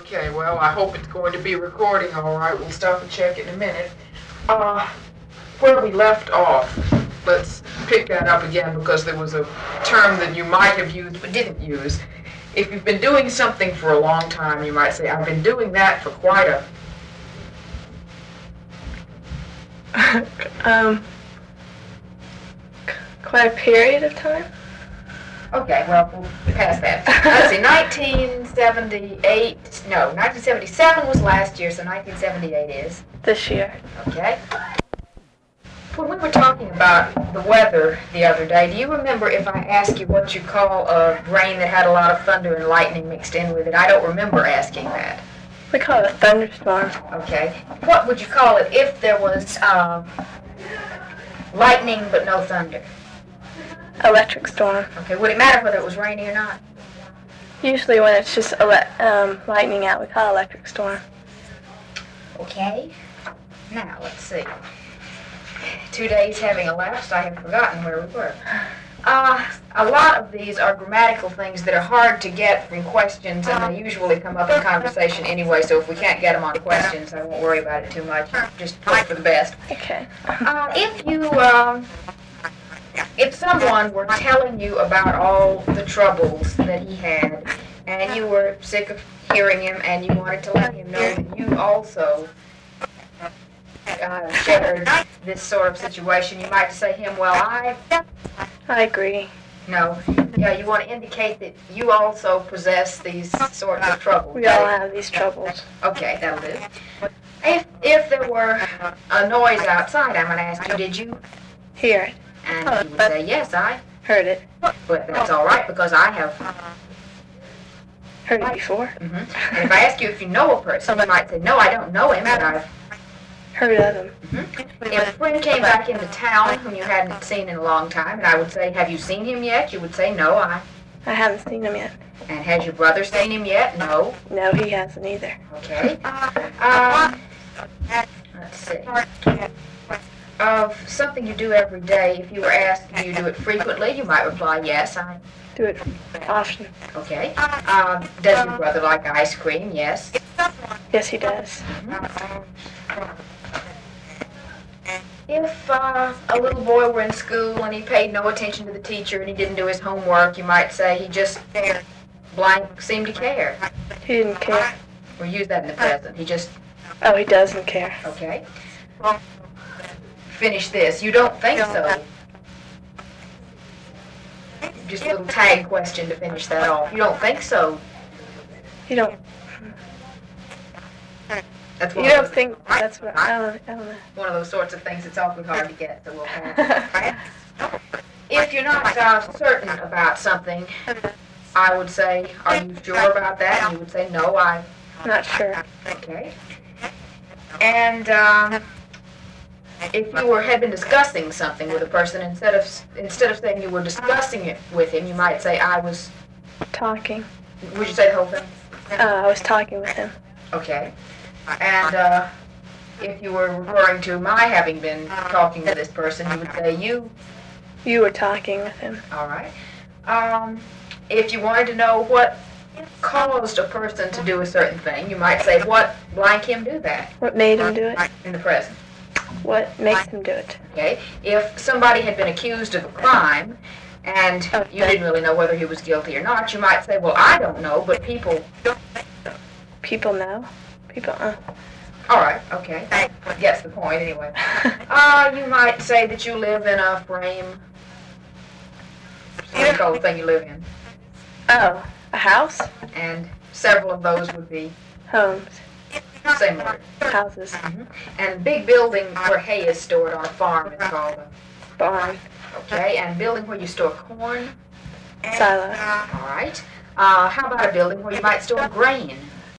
Okay, well, I hope it's going to be recording all right. We'll stop and check in a minute. Where we left off, let's pick that up again because there was a term that you might have used but didn't use. If you've been doing something for a long time, you might say, I've been doing that for quite a period of time. Okay, well, we'll pass that. Let's see, 1977 was last year, so 1978 is This year. Okay. When we were talking about the weather the other day, do you remember if I asked you what you call a rain that had a lot of thunder and lightning mixed in with it? I don't remember asking that. We call it a thunderstorm. Okay. What would you call it if there was lightning but no thunder? Electric storm. Okay. Would it matter whether it was rainy or not? Usually when it's just lightning out, we call it electric storm. Okay. Now, let's see. 2 days having elapsed, I have forgotten where we were. A lot of these are grammatical things that are hard to get from questions, and they usually come up in conversation anyway, so if we can't get them on questions, I won't worry about it too much. Just hope for the best. Okay. If someone were telling you about all the troubles that he had, and you were sick of hearing him, and you wanted to let him know that you also shared this sort of situation, you might say to him, well, I agree. No. Yeah, you want to indicate that you also possess these sorts of troubles. We all have these troubles. Okay, that'll do. If there were a noise outside, I'm going to ask you, did you hear it? And you would say, yes, I heard it. But that's all right, because I have heard it before. Mm-hmm. And if I ask you if you know a person, you might say, no, I don't know him, but I've heard of him. Mm-hmm. If a friend came back into town whom you hadn't seen in a long time, and I would say, have you seen him yet? You would say, no, I haven't seen him yet. And has your brother seen him yet? No. No, he hasn't either. Okay. Let's see. Of something you do every day, if you were asked, do you do it frequently? You might reply, yes, I do it often. Okay. Does your brother like ice cream? Yes. Yes, he does. Mm-hmm. If a little boy were in school and he paid no attention to the teacher and he didn't do his homework, you might say he just blank seemed to care. He didn't care. We'll use that in the present. He just... Oh, he doesn't care. Okay. Finish this. You don't think so. Just a little tag question to finish that off. You don't think so. You don't... That's you don't think that's what... I don't know. One of those sorts of things that's awfully hard to get, so we'll pass. If you're not certain about something, I would say, are you sure about that? And you would say, no, I'm not sure. Okay. And if you had been discussing something with a person, instead of saying you were discussing it with him, you might say, I was... talking. Would you say the whole thing? I was talking with him. Okay. And if you were referring to my having been talking to this person, you would say you... You were talking with him. All right. If you wanted to know what caused a person to do a certain thing, you might say, what blank him do that? What made him do it? In the present. What makes him do it? Okay. If somebody had been accused of a crime, and you didn't really know whether he was guilty or not, you might say, well, I don't know, but people... People know? People, All right, okay. Gets the point, anyway. You might say that you live in a frame. What do you call the thing you live in? Oh, a house? And several of those would be? Homes. Same word. Houses. Mm-hmm. And big building where hay is stored on a farm is called a... barn. Okay, and building where you store corn? Silo. All right. How about a building where you might store grain?